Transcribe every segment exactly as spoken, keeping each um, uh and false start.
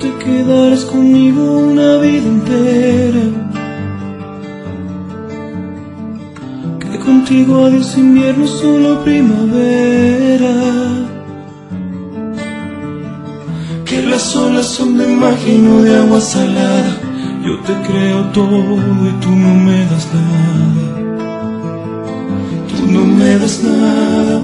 te quedarás conmigo una vida entera, que contigo adiós invierno, solo primavera, que las olas son de magia y no de agua salada. Yo te creo todo y tú no me das nada, tú no me das nada.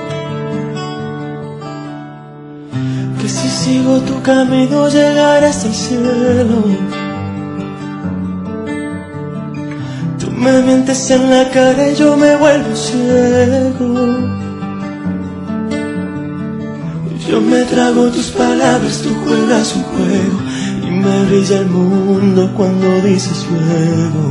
Que si sigo tu camino llegaré hasta el cielo. Tú me mientes en la cara y yo me vuelvo ciego. Yo me trago tus palabras, tú juegas un juego y me brilla el mundo cuando dices luego,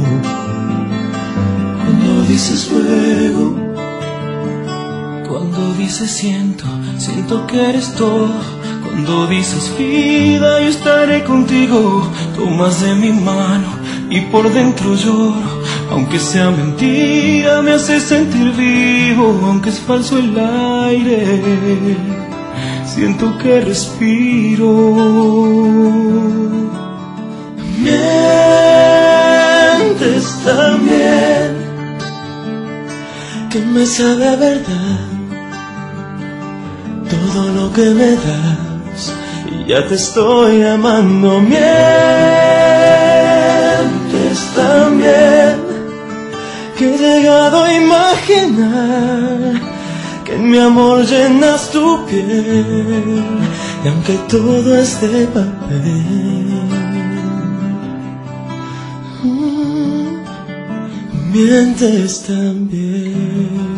cuando dices luego, cuando dices siento, siento que eres todo, cuando dices vida yo estaré contigo, tomas de mi mano y por dentro lloro, aunque sea mentira me hace sentir vivo, aunque es falso el aire, siento que respiro. Mientes también, que me sabe a verdad todo lo que me das, y ya te estoy amando. Mientes también, que he llegado a imaginar que en mi amor llenas tu piel, y aunque todo es de papel, mm, mientes también.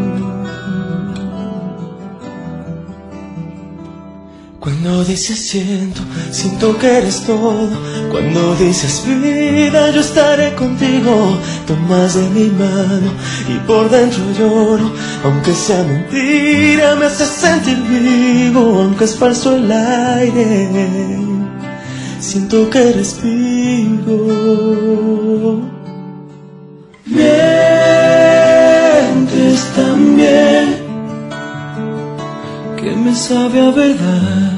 Cuando dices siento, siento que eres todo, cuando dices vida yo estaré contigo, tomas de mi mano y por dentro lloro, aunque sea mentira me hace sentir vivo, aunque es falso el aire, siento que respiro. Mientes también, que me sabe a verdad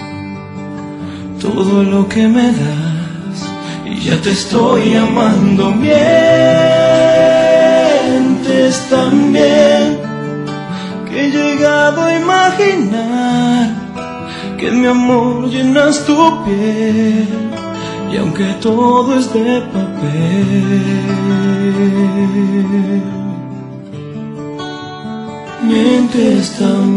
todo lo que me das, y ya te estoy amando. Mientes también, que he llegado a imaginar que en mi amor llenas tu piel, y aunque todo es de papel, mientes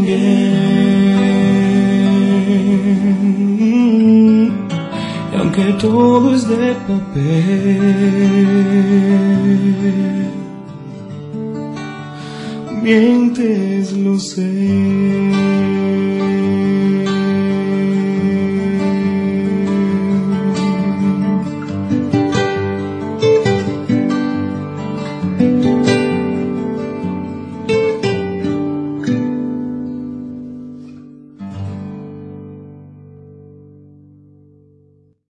también, y aunque todo es de papel, mientes, lo sé.